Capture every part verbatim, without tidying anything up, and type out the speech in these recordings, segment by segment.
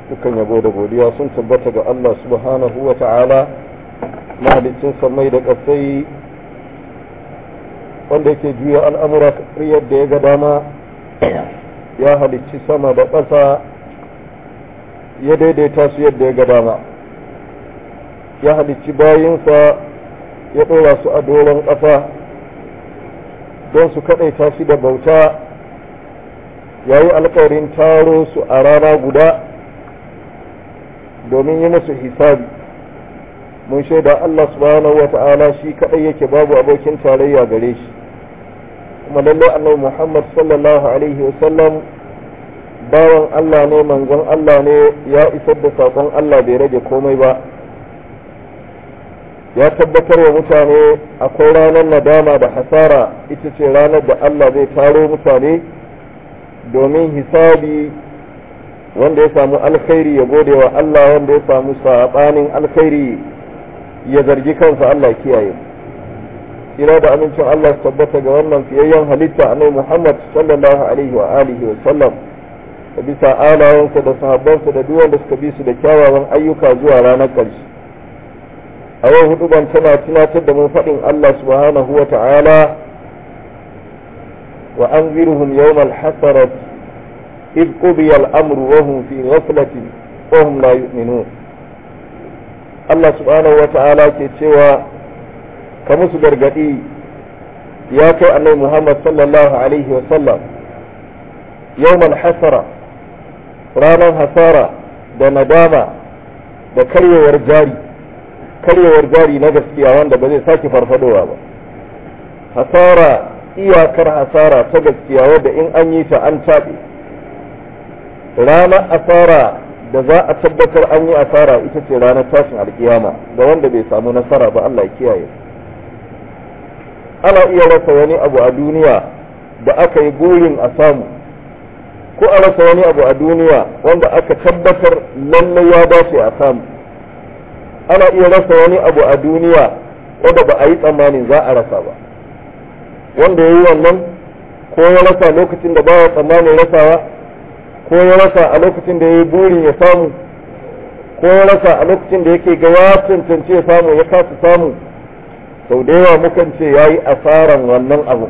Dukan yabo da godiya sun tabbata ga Allah subhanahu wa ta'ala, mahalicin sammai da ƙasai, wanda yake juya al'amura yadda ya ga dama. Ya halicci sama da ƙasa, ya daidaita su yadda ya ga dama. Ya halicci bayinsa, ya ɗora su a doron ƙasa don su kaɗaita shi da bauta. Ya yi alƙawarin taro su a rana guda domin yi musu hisabi. Mun shaida Allah subhanahu wa ta'ala shi kaɗai yake, babu abokin tarayya gare shi. Kuma lallai annabi Muhammad sallallahu alaihi wa sallam bawan Allah ne, manzon Allah ne, ya isar da saƙon Allah bai rage komai ba. Ya tabbatar wa mutane akwai ranar nadama da hasara, ita ce ranar da Allah zai taro mutane domin hisabi. Wanda ya samu alkhairi ya gode wa Allah, wanda ya samu saɓanin alkhairi ya zargi kansa. Allah kiyaye. Kira da amincin Allah su tabbata ga wannan fiyayyen halitta annabi Muhammad sallallahu alaihi wa alihi wa sallam, da bisa alawansa da sahabbansa da duk wanda suka bi su da kyawawan ayyuka zuwa ranar ƙarshe. A yau hudu ban tana tunatar da mun faɗin Allah subhanahu wa ta'ala, wa anzirhum yawmal hasarati إذ قضي الأمر وهم في غفلة وهم لا يؤمنون. الله سبحانه وتعالى كتوى كمس برغدي يا كي أني محمد صلى الله عليه وسلم يوم الحسرة رانا حسارة da nadama da karyewar jari karyewar jari na gaskiya wanda ba zai sake farfadowa ba. Hasara, iyakar hasara ta gaskiya wadda in an yi ta an taɓe. Ranar asara da za a tabbatar an yi asara ita ce ranar tashin alkiyama ga wanda bai samu nasara ba. Allah ya kiyaye. Ana iya rasa wani abu a duniya da aka yi burin a samu, ko a rasa wani abu a duniya wanda aka tabbatar lallai ya dace a samu. Ana iya rasa wani abu a duniya wanda ba a yi tsammanin za a rasa ba. Wanda ya yi wannan ko ya rasa lokacin da ba ya tsammanin rasawa, ko ya rasa a lokacin da ya yi burin ya samu, ko ya rasa a lokacin da yake ga ya cancance ya samu ya kasa samu. Sau da yawa mukan ce ya yi asaran wannan abu.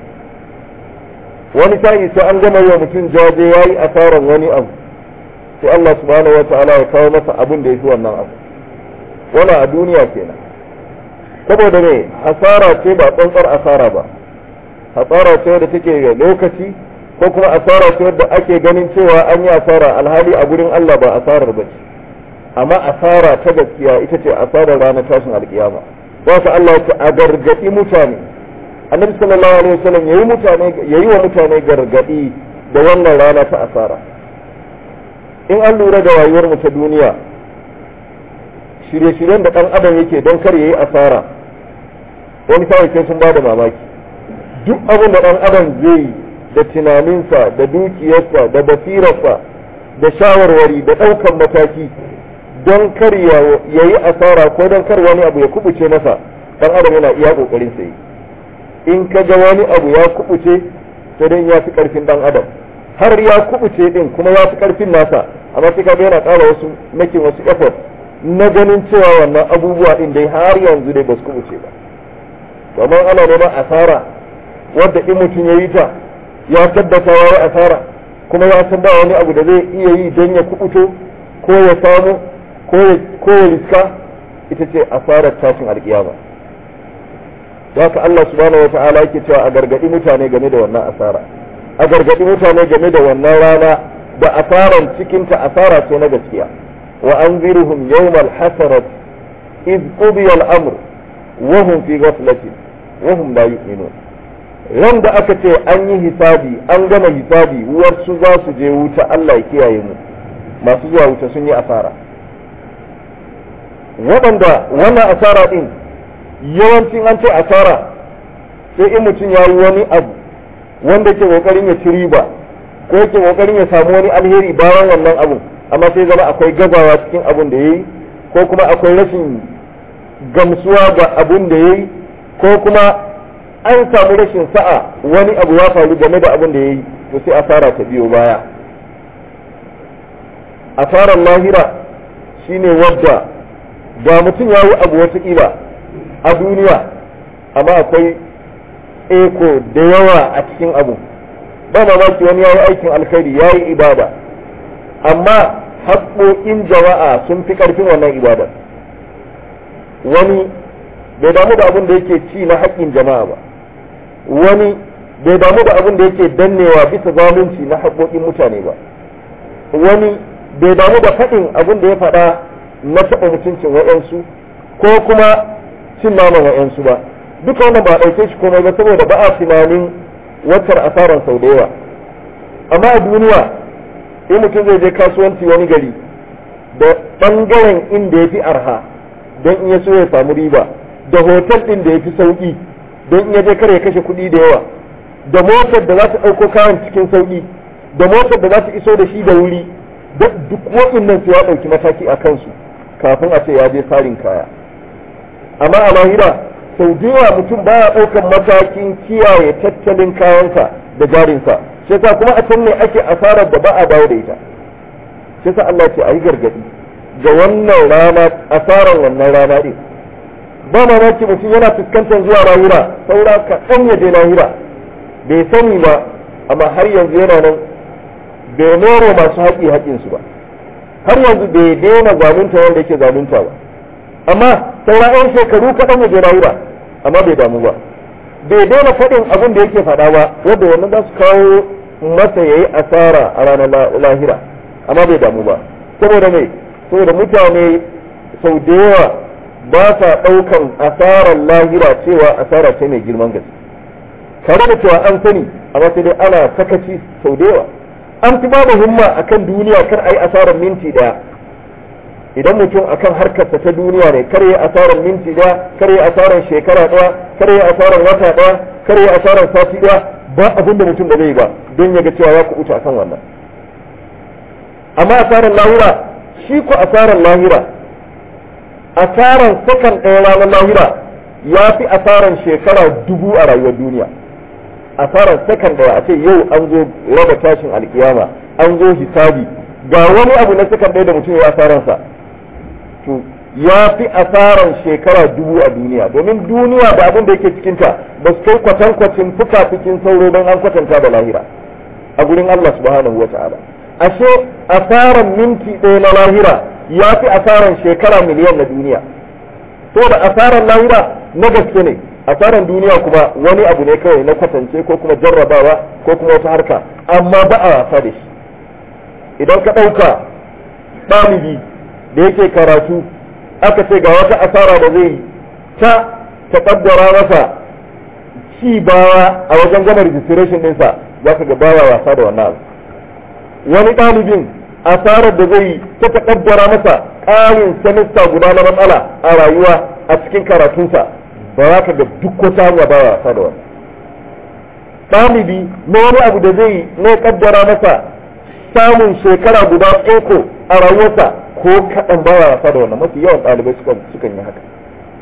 Wani sa'i sai an gama yi wa mutum jaje ya yi asaran wani abu, sai Allah subhanahu wa ta'ala ya kawo masa abin da ya fi wannan abu. Wannan a duniya kenan. Saboda ne asara ce ba tsantsar asara ba, asara ce da take da lokaci, ko kuma asara ce wadda ake ganin cewa an yi asara alhali a gurin Allah ba asarar ba ce. Amma asara ta gaskiya ita ce asarar ranar tashin alkiyama. Wasu Allah ce a gargaɗi mutane. Annabi sallallahu alaihi wasallam yayi mutane yayi wa mutane gargaɗi da wannan rana ta asara. In an lura da rayuwar mu ta duniya, shirye-shiryen da ɗan adam yake don kar yayi asara, wani kawai sai sun bada mamaki. Duk abin da ɗan adam zai yi da tunaninsa da dukiyarsa da basirarsa da shawarwari da ɗaukan mataki don kar ya yi asara ko don kar wani abu ya kubuce masa, ɗan adam yana iya ƙoƙarin sa yi. In ka ga wani abu ya kubuce, sai dan ya fi ƙarfin ɗan adam, har ya kubuce din kuma ya fi ƙarfin nasa, amma sai ka ga yana ƙara wasu makin wasu effort na ganin cewa wannan abubuwa din dai har yanzu dai ba su kubuce ba. Kamar ana neman asara wadda in mutum ya yi ta ya tabbata ya yi asara, kuma ya san ba wani abu da zai iya yi don ya kubuto ko ya samu ko ya riska, ita ce asarar tashin alkiyama. Da haka Allah subhanahu wata'ala yake cewa a gargadi mutane game da wannan asara, a gargadi mutane game da wannan rana da asaran cikinta asara ce na gaskiya. Wa anzirhum yawmal hasarat iz qudiya al-amr wa hum fi ghaflatin wa hum la yu'minun. Ran da aka ce an yi hisabi, an gama hisabi, wasu za su je wuta, Allah ya kiyaye mu, masu zuwa wuta sun yi asara. Waɗanda wannan asara ɗin yawancin an ce asara sai in mutum ya yi wani abu wanda ke ƙoƙarin ya ci riba ko yake ƙoƙarin ya samu wani alheri bayan wannan abun, amma sai zama akwai gazawa cikin abun da ya yi, ko kuma akwai rashin gamsuwa ga abun da ya yi, ko kuma an samu rashin sa'a wani abu ya faru game da abin da ya yi, to sai asara ta biyo baya. asarar lahira shine wadda ga mutum ya yi abu wata ƙila a duniya amma akwai eko da yawa a cikin abu ba mamaki wani ya yi aikin alkhairi ya yi ibada amma haƙoƙin jama'a sun fi ƙarfin wannan ibadar wani bai damu da abin da yake ci na haƙƙin jama'a ba wani bai damu da abin da yake dannewa bisa zalunci na haƙoƙin mutane ba wani bai damu da faɗin abin da ya faɗa na taɓa mutuncin wa'yansu ko kuma cin naman wa'yansu ba duka wannan ba a ɗauke shi komai ba saboda ba a tunanin watar asaran sau da yawa amma a duniya in mutum zai je kasuwanci wani gari da ɓangaren inda ya fi arha don in ya so ya samu riba da hotel ɗin da ya fi sauƙi don in ya je kare ya kashe kuɗi da yawa da motar da za ta ɗauko kayan cikin sauƙi da motar da za ta iso da shi da wuri duk waɗannan su ya ɗauki mataki a kansu kafin a ce ya je sarin kaya amma a lahira sau da yawa mutum baya ɗaukan matakin kiyaye tattalin kayansa da jarinsa shi yasa kuma a can ne ake asarar da ba a dawo da ita shi yasa Allah ce a yi gargaɗi ga wannan rana asarar wannan rana ɗin ba mamaki mutum yana fuskantar zuwa lahira saura kaɗan ya je lahira bai sani ba amma har yanzu yana nan bai noro masu haƙi haƙinsu ba har yanzu bai daina zalunta wanda yake zalunta ba amma saura yan shekaru kaɗan ya je lahira amma bai damu ba bai daina faɗin abin da yake faɗa ba wanda wannan za su kawo masa ya yi asara a ranar lahira amma bai damu ba saboda mai saboda mutane sau da yawa ba sa ɗaukan asarar lahira cewa asara ce mai girman gaske tare da cewa an sani amma sai dai ana sakaci sau da yawa an fi bada himma akan duniya kar a yi asarar minti ɗaya idan mutum akan harkarsa ta duniya ne kar yi asarar minti ɗaya kar yi asarar shekara ɗaya kar yi asarar wata ɗaya kar yi asarar sati ɗaya ba abin da mutum da zai ba don ya ga cewa ya kuɓuta akan wannan amma asarar lahira shi ko asarar lahira asarar sakan ɗaya ranar lahira ya fi asarar shekara dubu a rayuwar duniya asarar sakan ɗaya a ce yau an zo raba tashin alkiyama an zo hisabi ga wani abu na sakan ɗaya da mutum ya asararsa to ya fi asarar shekara dubu a duniya domin duniya da abin da yake cikinta ba su kai kwatankwacin fuka-fikin sauro don an kwatanta da lahira a gurin Allah subhanahu wa ta'ala ashe asarar minti ɗaya na lahira ya fi asarar shekara miliyan na duniya to da asarar lahira na gaske ne asarar duniya kuma wani abu ne kawai na kwatance ko kuma jarrabawa ko kuma wata harka amma ba a wasa da shi idan ka ɗauka ɗalibi da yake karatu aka ce ga wata asara da zai ta taƙaddara masa ci baya a wajen gama registration ɗinsa za ka ga baya wasa da wannan abu wani ɗalibin asarar da zai ta taƙaddara masa ƙarin semester guda na matsala a rayuwa a cikin karatunsa ba za ka ga duk wata hanya ba wasa da wannan ɗalibi na wani abu da zai na ƙaddara masa samun shekara guda eko a rayuwarsa ko kaɗan ba wasa da wannan mafi yawan ɗalibai sukan yi haka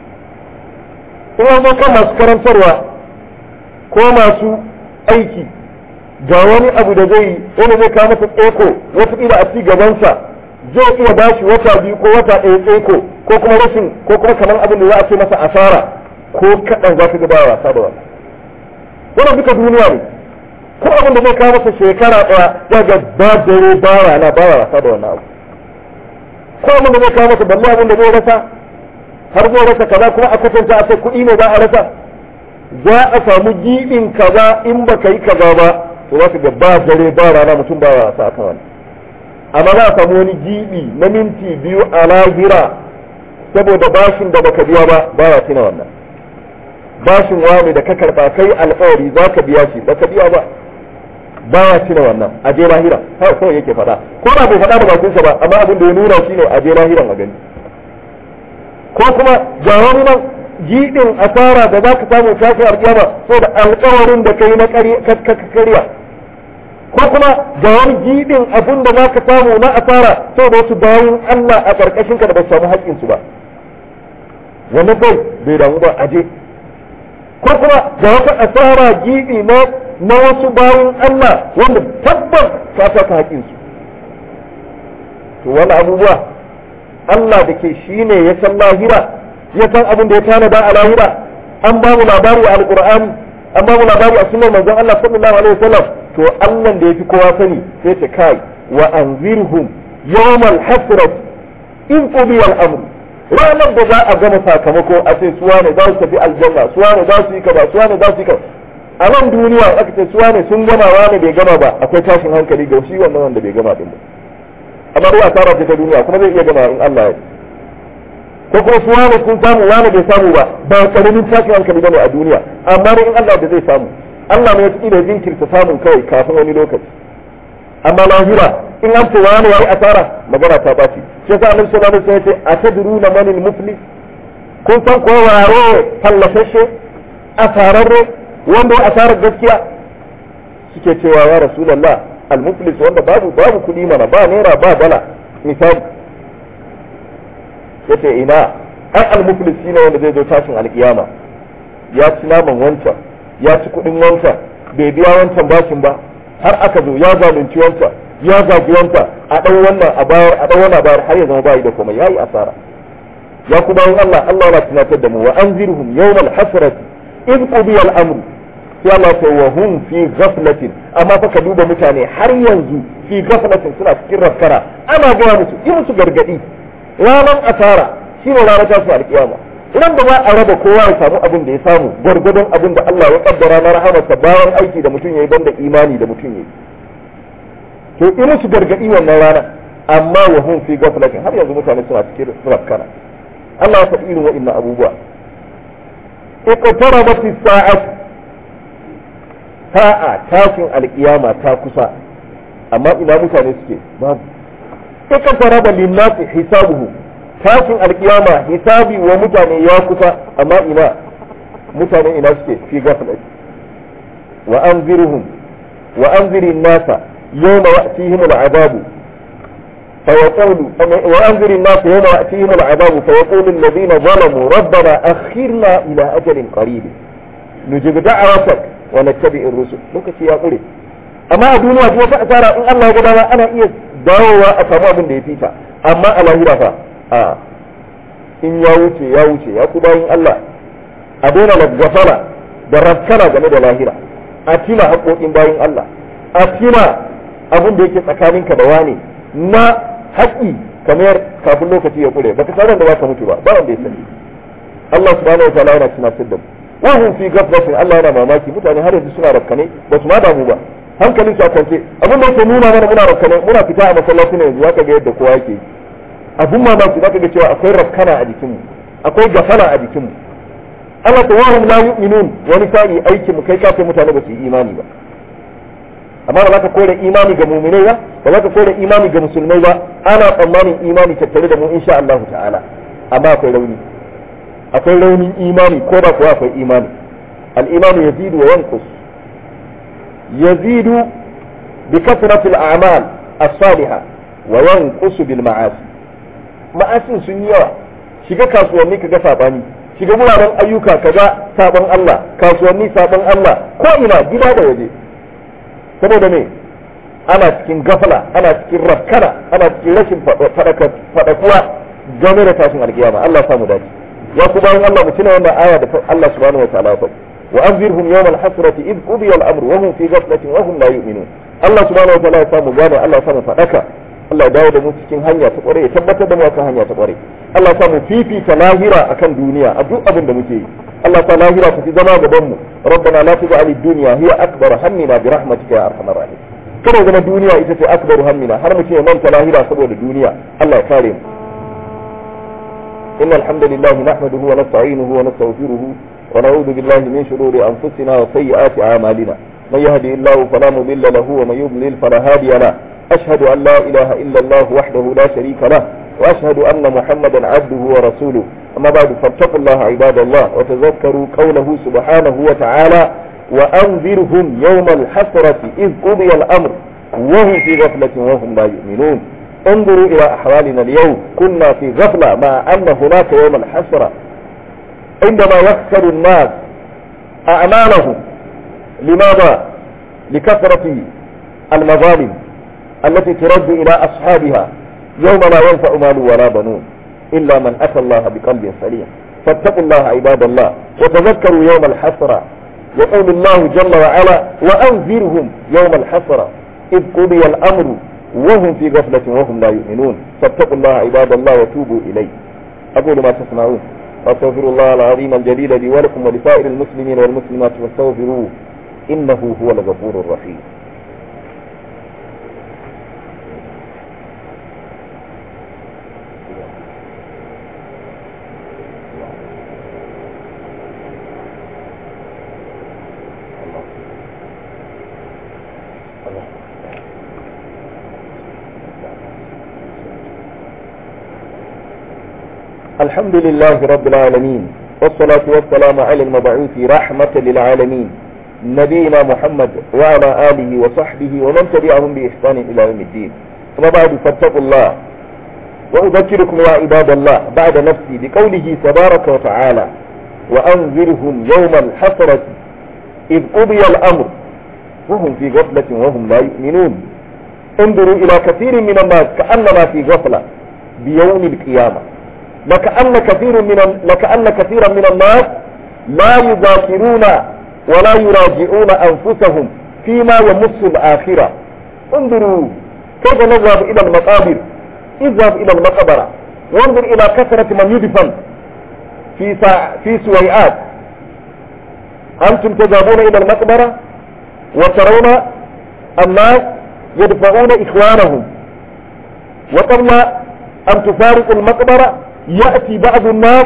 kuma kan masu karantarwa ko masu aiki ga wani abu da zai wani zai kawo masa tseko wataƙila a ci gabansa zai iya ba shi wata biyu ko wata ɗaya tseko ko kuma rashin ko kuma kamar abin da za a ce masa asara ko kaɗan za ka ga ba wasa da wannan wannan duka duniya ne ko abin da zai kawo masa shekara ɗaya ya ga ba dare ba rana ba wasa da wannan abu ko abin da zai kawo masa balle abin da zai rasa har zai rasa kaza kuma a kwatanta a ce kuɗi ne za a rasa za a samu giɓin kaza in ba ka yi kaza ba to za ka ga ba dare ba rana mutum ba ya sa akan wani amma za a samu wani giɓi na minti biyu a lahira saboda bashin da baka biya ba ba ya tina wannan bashin wani da ka karɓa kai alƙawari za ka biya shi baka biya ba ba ya tina wannan a je lahira haka kawai yake faɗa ko ba bai faɗa da bakinsa ba amma abin da ya nuna shi ne a je lahiran a gani ko kuma ga wani nan giɗin asara da za ka samu kafin alƙiyama saboda alƙawarin da kai na karya ko kuma ga wani giɗin abin da za ka samu na asara saboda wasu bayan Allah a ƙarƙashin ka da ba su samu haƙƙinsu ba wannan kai bai damu ba aje ko kuma ga wata asara giɗi na na wasu bayan Allah wanda tabbas ka saka haƙƙinsu to wani abubuwa Allah da ke shine ya san lahira ya san abin da ya tanada a lahira an ba mu labari a alqur'ani an ba mu labari a sunnar manzon Allah sallallahu alaihi wasallam to Allah da yafi kowa sani sai ta kai wa anzirhum yawmal hasrat in qudiya al-amr ranar da za a gama sakamako a ce suwa ne za su tafi aljanna suwa ne za su yi kaza suwa ne za su yi kaza a nan duniya aka ce suwa ne sun gama wani bai gama ba akwai tashin hankali ga shi wannan wanda bai gama din ba amma ruwa asara ce ta duniya kuma zai iya gama in Allah ya ko kuma suwa ne sun samu wani bai samu ba ba karamin tashin hankali bane a duniya amma in Allah da zai samu Allah ne ya tsira jinkirta samun kai kafin wani lokaci amma lahira in an ce wani yayi asara magana ta baci shi yasa Annabi sallallahu alaihi wasallam ya ce atadruna manil muflis kun san ko waro fallashe asararre wanda ya asarar gaskiya suke cewa ya rasulullah al-muflis wanda babu babu kudi mana ba naira ba dala misali yace ina ai al-muflis shine wanda zai zo tashin alkiyama ya ci naman wancan ya ci kudin wancan bai biya wancan bashin ba har aka zo ya zalunci wancan ya zagi wancan a dan wannan a bayar a dan wannan bayar har ya zama bai da komai yayi asara ya kuma yin Allah Allah yana tunatar da mu wa anzirhum yawmal hasrati in qudiya al-amr sai Allah ta wa hum fi ghaflatin amma fa ka duba mutane har yanzu fi ghaflatin suna cikin rafkara ana gaya musu yi musu gargadi ranar asara shine ranar tasu alkiyama idan da ba a raba kowa ya samu abin da ya samu gwargwadon abin da Allah ya kaddara na rahamarsa bayan aiki da mutum yayi banda imani da mutum yayi to yi musu gargadi wannan rana amma wa hum fi ghaflatin har yanzu mutane suna cikin rafkara Allah ya faɗi irin wa'annan abubuwa iqtarabat as-sa'at sa'a tashin alkiyama ta kusa amma ina mutane suke babu iqtaraba lin-nasi hisabuhu tashin alkiyama hisabi wa mutane ya kusa amma ina mutane ina suke fi ghaflat wa anzirhum wa anzirin nasa yawma ya'tihim al-'adabu فيقول وأنذر الناس يوم يأتيهم العذاب فيقول الذين ظلموا ربنا أخرنا إلى أجل قريب نجيب دعوتك ونتبع الرسل لوكتي يا قولي أما الدنيا جوا فأسارا إن الله قد أنا إيه دعوة أسماء من ديفيتا أما الله هرفا آه إن يوتي يوتي يقول إن الله أدونا للغفرة دربكنا جميل اللاهرة أتنا حقوق إن باين الله أتنا أبن ديكي سكانين كدواني na haƙƙi kamar kafin lokaci ya kure baka sanar da ba ka mutu ba ba wanda ya sani Allah subhanahu wa ta'ala yana tunatar da mu wa hum fi ghaflatin Allah yana mamaki mutane har yanzu suna rakkane ba su ma damu ba hankalin su a kwance abin da yake nuna mana muna rakkane muna fita a masallaci ne yanzu zaka ga yadda kowa yake abun mamaki zaka ga cewa akwai rakkana a jikinmu akwai gafala a jikinmu Allah ta wahum la yu'minun wani sa'i aikin mu kai kafin mutane ba su yi imani ba amma ba za ka kore imani ga muminai ba ba za ka kore imani ga musulmai ba ana tsammanin imani tattare da mu insha Allah ta'ala amma akwai rauni akwai raunin imani ko da kuwa akwai imani al-imanu yazidu wa yanqus yazidu bi kasrati al-a'mal as-salihah wa yanqus bil ma'asi ma'asin sun yawa shiga kasuwanni kaga sabani shiga wuraren ayyuka kaga sabon Allah kasuwanni sabon Allah ko ina gida da waje saboda me ana cikin gafala ana cikin rafkana ana cikin rashin fadakuwa game da tashin alkiyama Allah samu dace ya ku bayan Allah mu tuna wannan aya da Allah subhanahu wa ta'ala ya faɗi wa anzirhum yawm al-hasrati id qudiya al-amru wa hum fi ghaflatin wa hum la yu'minun Allah subhanahu wa ta'ala ya samu gane Allah ya samu fadaka Allah ya dawo da mu cikin hanya ta kware ya tabbatar da mu akan hanya ta kware Allah ya samu fifita lahira akan duniya a duk abin da muke yi Allah ta lahira ta fi zama gaban mu rabbana la tuj'al ad-dunya hiya akbar hammina bi rahmatika ya arhamar rahim kada zama duniya ita ce akbar hammina har mu ce manta lahira saboda duniya Allah ya kare mu innal hamdalillah nahmaduhu wa nasta'inuhu wa nastaghfiruhu wa na'udhu billahi min shururi anfusina wa sayyiati a'malina man yahdihillahu fala mudilla lahu wa man yudlil fala hadiya lahu ashhadu an la ilaha illa Allah wahdahu la sharika lahu وأشهد أن محمدا عبده ورسوله أما بعد فاتقوا الله عباد الله وتذكروا قوله سبحانه وتعالى وأنذرهم يوم الحسرة إذ قضي الأمر وهم في غفلة وهم لا يؤمنون انظروا إلى أحوالنا اليوم كنا في غفلة مع أن هناك يوم الحسرة عندما يخسر الناس أعمالهم لماذا؟ لكثرة المظالم التي ترد إلى أصحابها يوم لا ينفع مال ولا بنون إلا من أتى الله بقلب سليم. فاتقوا الله عباد الله وتذكروا يوم الحسرة. يقول الله جل وعلا وأنذرهم يوم الحسرة إذ قضي الأمر وهم في غفلة وهم لا يؤمنون. فاتقوا الله عباد الله وتوبوا إليه. أقول ما تسمعون واستغفر الله العظيم الجليل لي ولكم ولسائر المسلمين والمسلمات واستغفروه إنه هو الغفور الرحيم. الحمد لله رب العالمين والصلاة والسلام على المبعوث رحمة للعالمين نبينا محمد وعلى آله وصحبه ومن تبعهم بإحسان إلى يوم الدين. ثم بعد فاتقوا الله. وأذكركم يا عباد الله بعد نفسي بقوله تبارك وتعالى وأنذرهم يوم الحسرة إذ قضي الأمر وهم في غفلة وهم لا يؤمنون. انظروا إلى كثير من الناس كأننا في غفلة بيوم القيامة. لكأن كثير من لكأن كثيرا من الناس لا يذاكرون ولا يراجعون أنفسهم فيما يمس الآخرة. انظروا كيف نذهب إلى المقابر. اذهب إلى المقبرة وانظر إلى كثرة من يدفن في سا... في سويعات. أنتم تذهبون إلى المقبرة وترون الناس يدفعون إخوانهم، وقبل أن تفارق المقبرة يأتي بعض الناس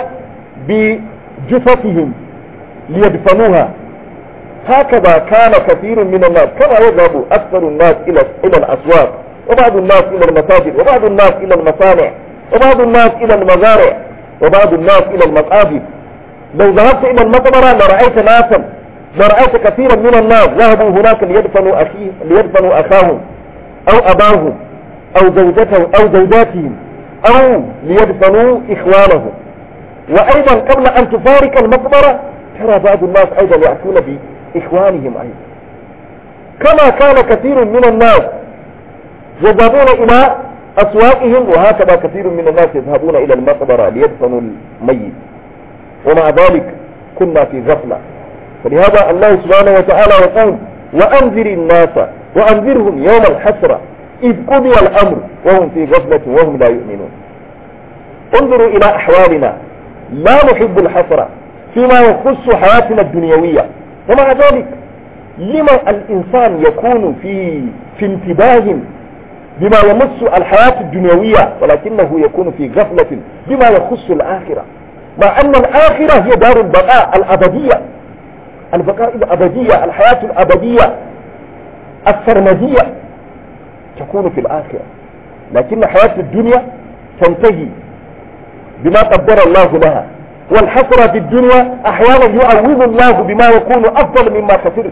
بجثثهم ليدفنوها. هكذا كان كثير من الناس كما يذهب أكثر الناس إلى إلى الأسواق، وبعض الناس إلى المساجد، وبعض الناس إلى المصانع، وبعض الناس إلى المزارع، وبعض الناس إلى المقابر. لو ذهبت إلى المقبرة لرأيت ناسا لرأيت كثيرا من الناس ذهبوا هناك ليدفنوا أخيه ليدفنوا أخاهم أو أباهم أو زوجتهم أو زوجاتهم أو ليدفنوا إخوانهم. وأيضا قبل أن تفارق المقبرة ترى بعض الناس أيضا يأتون بإخوانهم أيضا. كما كان كثير من الناس يذهبون إلى أسواقهم، وهكذا كثير من الناس يذهبون إلى المقبرة ليدفنوا الميت، ومع ذلك كنا في غفلة. فلهذا الله سبحانه وتعالى يقول وأنذر الناس وأنذرهم يوم الحسرة إذ قضي الأمر وهم في غفلة وهم لا يؤمنون. انظروا إلى أحوالنا، لا نحب الحسرة فيما يخص حياتنا الدنيوية، ومع ذلك لما الإنسان يكون في في انتباه بما يمس الحياة الدنيوية ولكنه يكون في غفلة بما يخص الآخرة، مع أن الآخرة هي دار البقاء الأبدية، البقاء الأبدية، الحياة الأبدية السرمدية تكون في الآخرة. لكن حياة الدنيا تنتهي بما قدر الله لها، والحسرة في الدنيا أحيانا يعوض الله بما يكون أفضل مما خسرت.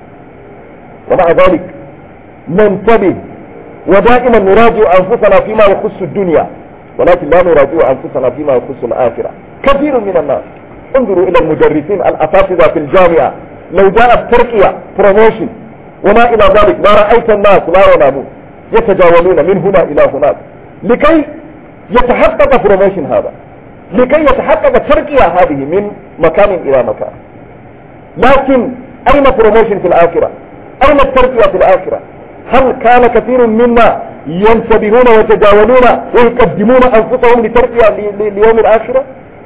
ومع ذلك ننتبه ودائما نراجع أنفسنا فيما يخص الدنيا، ولكن لا نراجع أنفسنا فيما يخص الآخرة. كثير من الناس، انظروا إلى المدرسين الأساتذة في الجامعة، لو جاءت ترقية بروموشن وما إلى ذلك ما رأيت الناس لا ينامون يتجاولون من هنا إلى هناك لكي يتحقق بروموشن هذا، لكي يتحقق الترقية هذه من مكان إلى مكان. لكن أين بروموشن في الآخرة؟ أين الترقية في الآخرة؟ هل كان كثير منا ينتبهون ويتجاولون ويقدمون أنفسهم لترقية ليوم الآخرة؟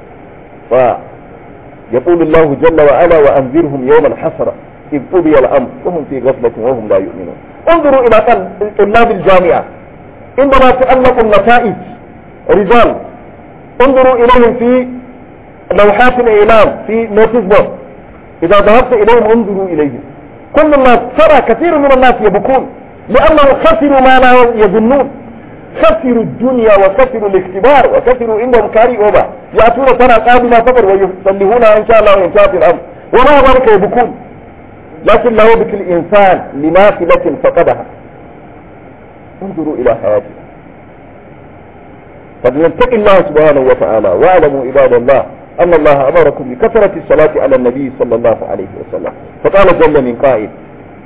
فيقول الله جل وعلا وأنذرهم يوم الحسرة إذ قضي الأمر وهم في غفلة وهم لا يؤمنون. انظروا إلى طلاب الجامعة عندما تألق النتائج رجال، انظروا إليهم في لوحات الإعلام في نوتيس بورد، إذا ذهبت إليهم انظروا إليهم، كل الناس ترى كثير من الناس يبكون لأنهم خسروا ما لا يظنون، خسروا الدنيا وخسروا الاختبار وخسروا عندهم كاري أوبا، يأتون سنة قادمة فقط ويصلحونها إن شاء الله وإن في الأمر، وما ذلك يبكون. لكن لا يبكي الإنسان لنافلة فقدها. انظروا إلى حياتنا، فلنتقي الله سبحانه وتعالى. واعلموا عباد الله أن الله أمركم بكثرة الصلاة على النبي صلى الله عليه وسلم، فقال جل من قائل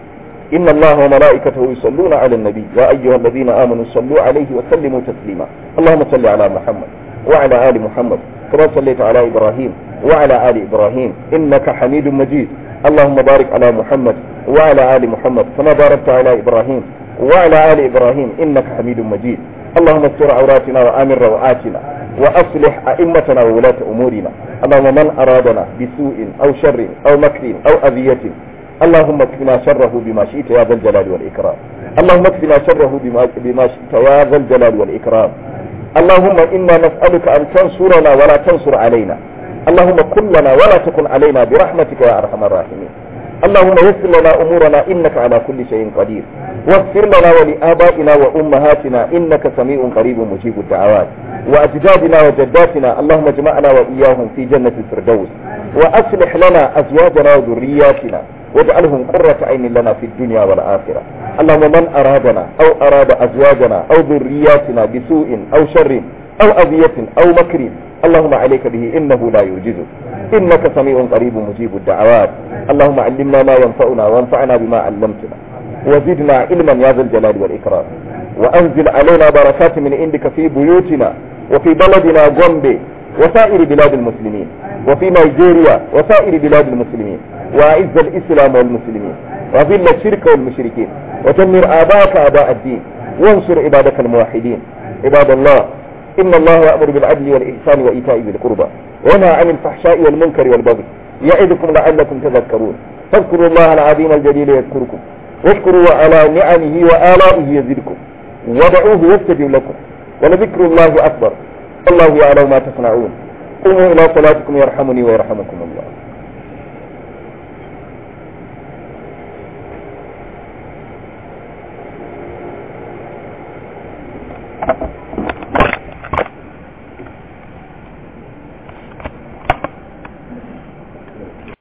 إن الله وملائكته يصلون على النبي يا أيها الذين آمنوا صلوا عليه وسلموا تسليما اللهم صل على محمد وعلى آل محمد كما صليت على إبراهيم وعلى آل إبراهيم إنك حميد مجيد اللهم بارك على محمد وعلى آل محمد كما باركت على إبراهيم وعلى آل إبراهيم إنك حميد مجيد اللهم استر عوراتنا وآمن روعاتنا وأصلح أئمتنا وولاة أمورنا اللهم من أرادنا بسوء أو شر أو مكر أو أذية اللهم اكفنا شره بما شئت يا ذا الجلال والإكرام اللهم اكفنا شره بما, بما شئت يا ذا الجلال والإكرام اللهم إنا نسألك أن تنصرنا ولا تنصر علينا اللهم كن لنا ولا تكن علينا برحمتك يا أرحم الراحمين اللهم يسر لنا أمورنا إنك على كل شيء قدير واغفر لنا ولآبائنا وأمهاتنا إنك سميع قريب مجيب الدعوات وأجدادنا وجداتنا اللهم اجمعنا وإياهم في جنة الفردوس وأصلح لنا أزواجنا وذرياتنا واجعلهم قرة عين لنا في الدنيا والآخرة اللهم من أرادنا أو أراد أزواجنا أو ذرياتنا بسوء أو شر أو أذية أو مكر اللهم عليك به إنه لا يوجزك إنك سميع قريب مجيب الدعوات اللهم علمنا ما ينفعنا وانفعنا بما علمتنا وزدنا علما يا ذا الجلال والإكرام وأنزل علينا بركات من عندك في بيوتنا وفي بلدنا جنبي وسائر بلاد المسلمين وفي نيجيريا وسائر بلاد المسلمين وأعز الإسلام والمسلمين وذل الشرك والمشركين وتمر آباءك آباء الدين وانصر عبادك الموحدين عباد الله إن الله يأمر بالعدل والإحسان وإيتاء ذي القربى وينهى عن الفحشاء والمنكر والبغي يعظكم لعلكم تذكرون فاذكروا الله العظيم الجليل يذكركم واشكروا على نعمه وآلائه يزدكم ودعوه يستجب لكم ولذكر الله أكبر الله يعلم ما تصنعون قوموا إلى صلاتكم يرحمني ويرحمكم الله.